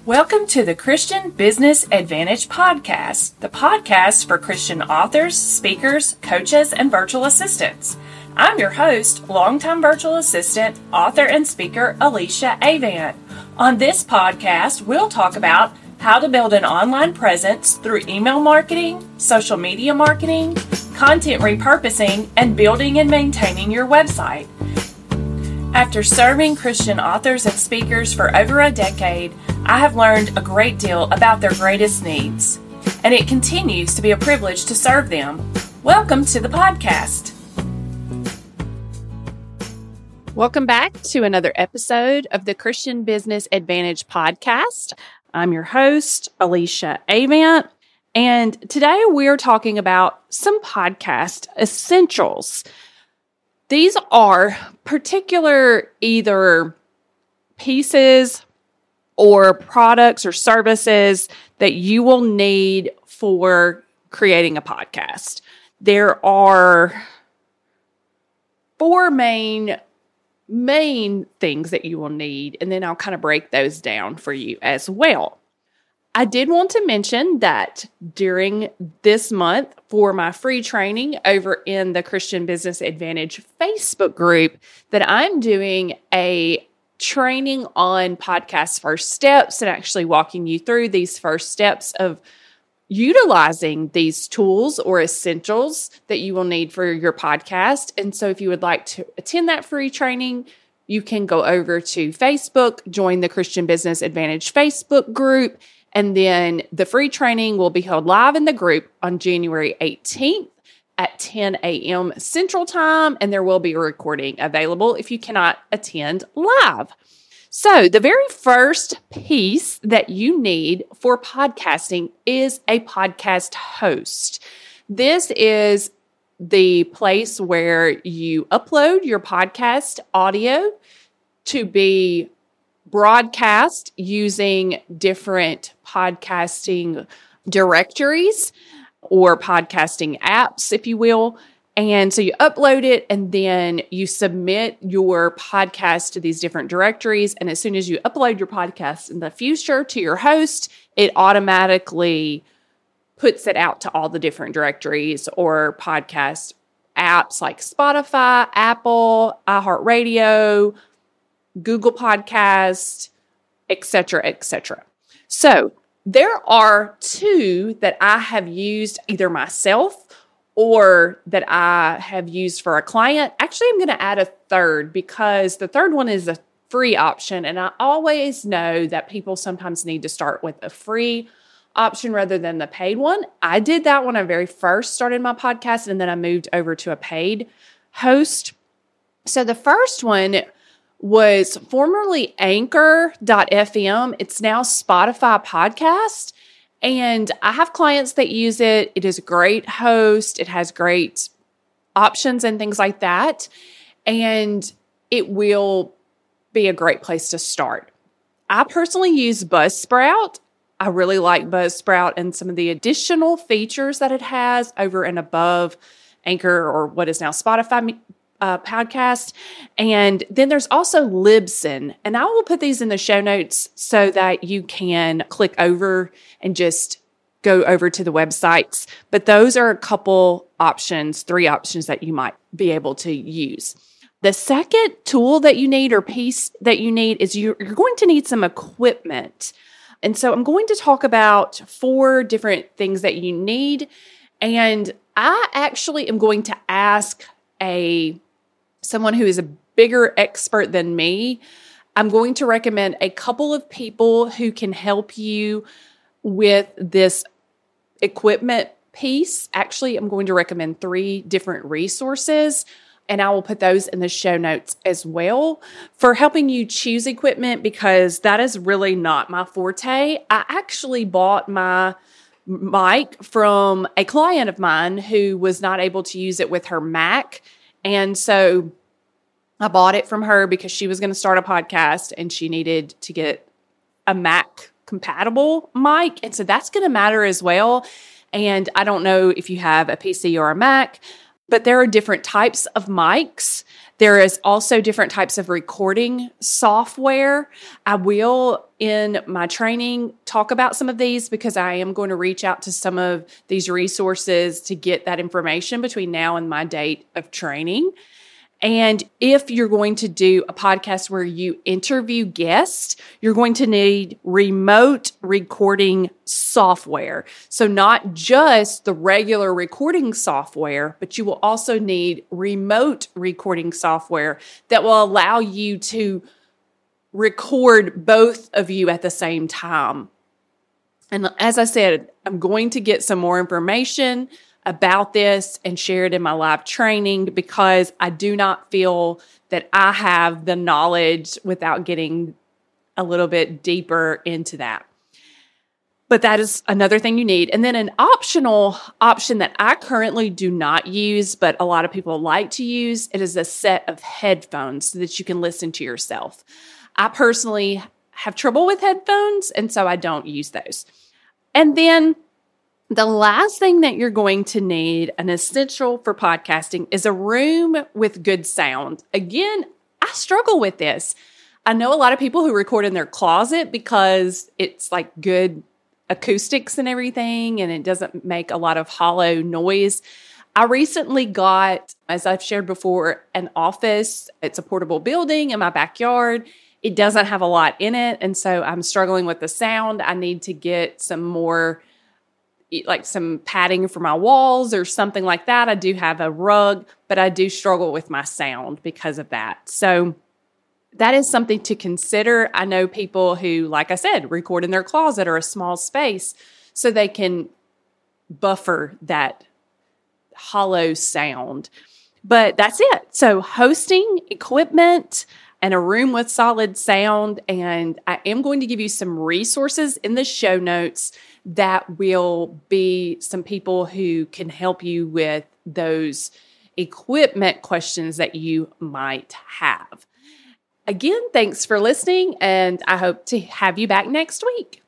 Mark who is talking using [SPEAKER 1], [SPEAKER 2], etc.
[SPEAKER 1] Welcome to the Christian Business Advantage Podcast, the podcast for Christian authors, speakers, coaches, and virtual assistants. I'm your host, longtime virtual assistant, author, and speaker, Alicia Avant. On this podcast, we'll talk about how to build an online presence through email marketing, social media marketing, content repurposing, and building and maintaining your website. After serving Christian authors and speakers for over a decade, I have learned a great deal about their greatest needs, and it continues to be a privilege to serve them. Welcome to the podcast. Welcome back to another episode of the Christian Business Advantage Podcast. I'm your host, Alicia Avant, and today we're talking about some podcast essentials. These are particular either pieces or products or services that you will need for creating a podcast. There are four main things that you will need, and then I'll kind of break those down for you as well. I did want to mention that during this month for my free training over in the Christian Business Advantage Facebook group that I'm doing a training on podcast first steps and actually walking you through these first steps of utilizing these tools or essentials that you will need for your podcast. And so if you would like to attend that free training, you can go over to Facebook, join the Christian Business Advantage Facebook group, and then the free training will be held live in the group on January 18th at 10 a.m. Central Time, and there will be a recording available if you cannot attend live. So the very first piece that you need for podcasting is a podcast host. This is the place where you upload your podcast audio to be broadcast using different podcasting directories or podcasting apps, if you will. And so you upload it and then you submit your podcast to these different directories. And as soon as you upload your podcast in the future to your host, it automatically puts it out to all the different directories or podcast apps like Spotify, Apple, iHeartRadio, Google Podcast, etc., etc. So there are two that I have used either myself or that I have used for a client. Actually, I'm going to add a third because the third one is a free option. And I always know that people sometimes need to start with a free option rather than the paid one. I did that when I very first started my podcast, and then I moved over to a paid host. So the first one was formerly Anchor.fm. It's now Spotify Podcast. And I have clients that use it. It is a great host. It has great options and things like that. And it will be a great place to start. I personally use Buzzsprout. I really like Buzzsprout and some of the additional features that it has over and above Anchor or what is now Spotify podcast. And then there's also Libsyn. And I will put these in the show notes so that you can click over and just go over to the websites. But those are a couple options, three options that you might be able to use. The second tool that you need or piece that you need is you're going to need some equipment. And so I'm going to talk about four different things that you need. And I actually am going to ask someone who is a bigger expert than me. I'm going to recommend a couple of people who can help you with this equipment piece. Actually, I'm going to recommend three different resources, and I will put those in the show notes as well for helping you choose equipment, because that is really not my forte. I actually bought my mic from a client of mine who was not able to use it with her Mac. And so I bought it from her because she was going to start a podcast and she needed to get a Mac compatible mic. And so that's going to matter as well. And I don't know if you have a PC or a Mac, But there are different types of mics. There is also different types of recording software. I will, in my training, talk about some of these because I am going to reach out to some of these resources to get that information between now and my date of training. And if you're going to do a podcast where you interview guests, you're going to need remote recording software. So not just the regular recording software, but you will also need remote recording software that will allow you to record both of you at the same time. And as I said, I'm going to get some more information about this and share it in my live training because I do not feel that I have the knowledge without getting a little bit deeper into that. But that is another thing you need. And then an optional option that I currently do not use, but a lot of people like to use, it is a set of headphones so that you can listen to yourself. I personally have trouble with headphones, and so I don't use those. And then the last thing that you're going to need, an essential for podcasting, is a room with good sound. Again, I struggle with this. I know a lot of people who record in their closet because it's like good acoustics and everything, and it doesn't make a lot of hollow noise. I recently got, as I've shared before, an office. It's a portable building in my backyard. It doesn't have a lot in it, and so I'm struggling with the sound. I need to get some more, like some padding for my walls or something like that. I do have a rug, but I do struggle with my sound because of that. So that is something to consider. I know people who, like I said, record in their closet or a small space so they can buffer that hollow sound. But that's it. So hosting, equipment, and a room with solid sound. And I am going to give you some resources in the show notes that will be some people who can help you with those equipment questions that you might have. Again, thanks for listening, and I hope to have you back next week.